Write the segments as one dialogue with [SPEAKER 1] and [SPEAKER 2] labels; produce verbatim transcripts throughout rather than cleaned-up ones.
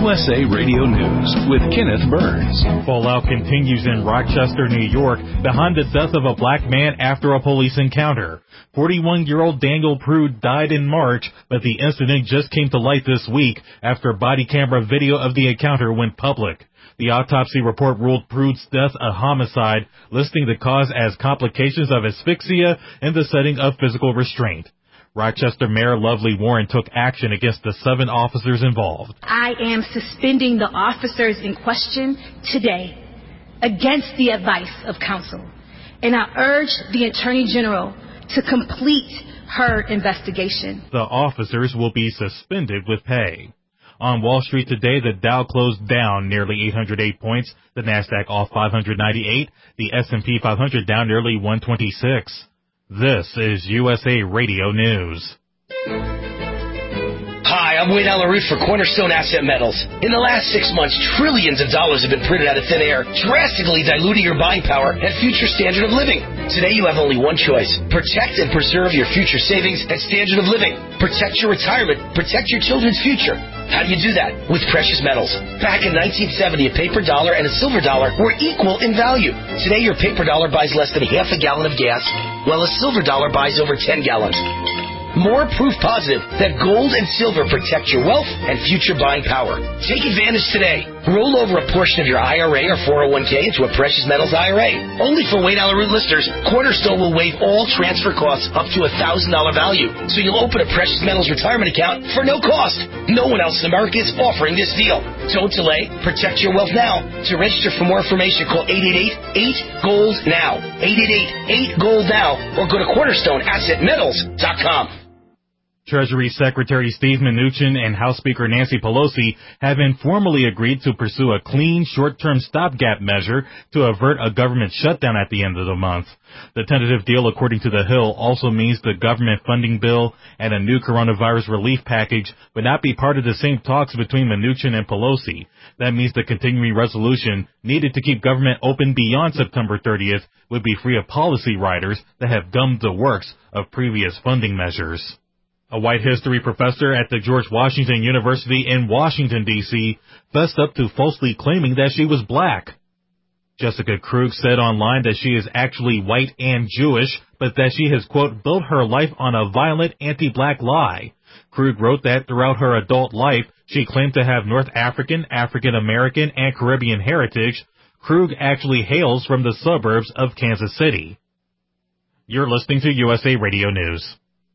[SPEAKER 1] U S A Radio News with Kenneth Burns.
[SPEAKER 2] Fallout continues in Rochester, New York, behind the death of a black man after a police encounter. forty-one-year-old Daniel Prude died in March, but the incident just came to light this week after body camera video of the encounter went public. The autopsy report ruled Prude's death a homicide, listing the cause as complications of asphyxia in the setting of physical restraint. Rochester Mayor Lovely Warren took action against the seven officers involved.
[SPEAKER 3] I am suspending the officers in question today against the advice of counsel, and I urge the Attorney General to complete her investigation.
[SPEAKER 2] The officers will be suspended with pay. On Wall Street today, the Dow closed down nearly eight hundred eight points, the Nasdaq off five hundred ninety-eight, the S and P five hundred down nearly one twenty-six. This is U S A Radio News.
[SPEAKER 4] Hi, I'm Wayne Alaroot for Cornerstone Asset Metals. In the last six months, trillions of dollars have been printed out of thin air, drastically diluting your buying power and future standard of living. Today, you have only one choice. Protect and preserve your future savings and standard of living. Protect your retirement. Protect your children's future. How do you do that? With precious metals. Back in nineteen seventy, a paper dollar and a silver dollar were equal in value. Today, your paper dollar buys less than half a gallon of gas, while a silver dollar buys over ten gallons. More proof positive that gold and silver protect your wealth and future buying power. Take advantage today. Roll over a portion of your I R A or four oh one k into a precious metals I R A. Only for Wayne Alaroot listeners, Cornerstone will waive all transfer costs up to a one thousand dollars value. So you'll open a precious metals retirement account for no cost. No one else in America is offering this deal. Don't delay. Protect your wealth now. To register for more information, call eight eight eight, eight gold now. eight eight eight, eight gold now. Or go to cornerstone asset metals dot com.
[SPEAKER 2] Treasury Secretary Steve Mnuchin and House Speaker Nancy Pelosi have informally agreed to pursue a clean, short-term stopgap measure to avert a government shutdown at the end of the month. The tentative deal, according to The Hill, also means the government funding bill and a new coronavirus relief package would not be part of the same talks between Mnuchin and Pelosi. That means the continuing resolution needed to keep government open beyond September thirtieth would be free of policy riders that have gummed the works of previous funding measures. A white history professor at the George Washington University in Washington, D C, fessed up to falsely claiming that she was black. Jessica Krug said online that she is actually white and Jewish, but that she has, quote, built her life on a violent anti-black lie. Krug wrote that throughout her adult life, she claimed to have North African, African American, and Caribbean heritage. Krug actually hails from the suburbs of Kansas City. You're listening to U S A Radio News.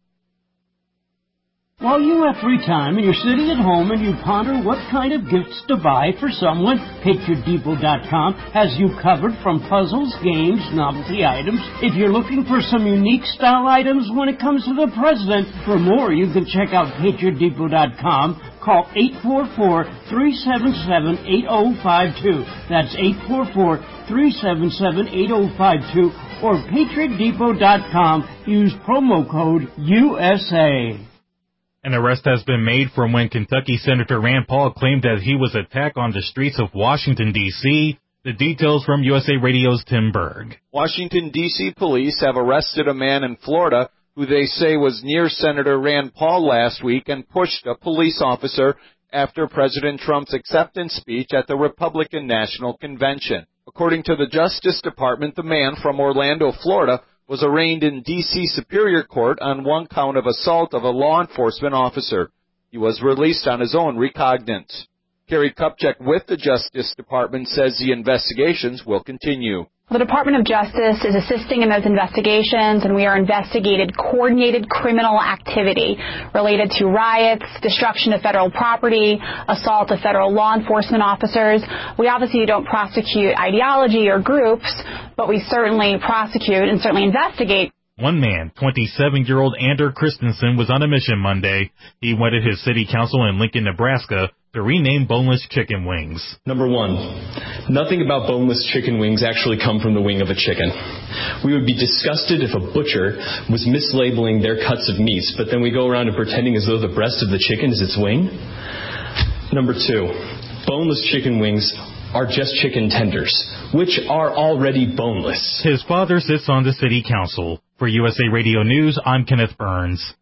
[SPEAKER 5] While you have free time and you're sitting at home and you ponder what kind of gifts to buy for someone, Patriot Depot dot com has you covered from puzzles, games, novelty items. If you're looking for some unique style items when it comes to the president, for more you can check out Patriot Depot dot com. Call eight four four, three seven seven, eight zero five two. That's eight four four, three seven seven, eight zero five two. Or Patriot Depot dot com. Use promo code U S A.
[SPEAKER 2] An arrest has been made from when Kentucky Senator Rand Paul claimed that he was attacked on the streets of Washington, D C The details from U S A Radio's Tim Berg.
[SPEAKER 6] Washington, D C police have arrested a man in Florida who they say was near Senator Rand Paul last week and pushed a police officer after President Trump's acceptance speech at the Republican National Convention. According to the Justice Department, the man from Orlando, Florida, was arraigned in D C Superior Court on one count of assault of a law enforcement officer. He was released on his own recognizance. Carrie Kupchak with the Justice Department says the investigations will continue.
[SPEAKER 7] The Department of Justice is assisting in those investigations, and we are investigating coordinated criminal activity related to riots, destruction of federal property, assault of federal law enforcement officers. We obviously don't prosecute ideology or groups, but we certainly prosecute and certainly investigate.
[SPEAKER 2] One man, twenty-seven-year-old Ander Christensen, was on a mission Monday. He wanted his city council in Lincoln, Nebraska, to rename boneless chicken wings.
[SPEAKER 8] Number one, nothing about boneless chicken wings actually come from the wing of a chicken. We would be disgusted if a butcher was mislabeling their cuts of meats, but then we go around and pretending as though the breast of the chicken is its wing. Number two, boneless chicken wings are just chicken tenders, which are already boneless.
[SPEAKER 2] His father sits on the city council. For U S A Radio News, I'm Kenneth Burns.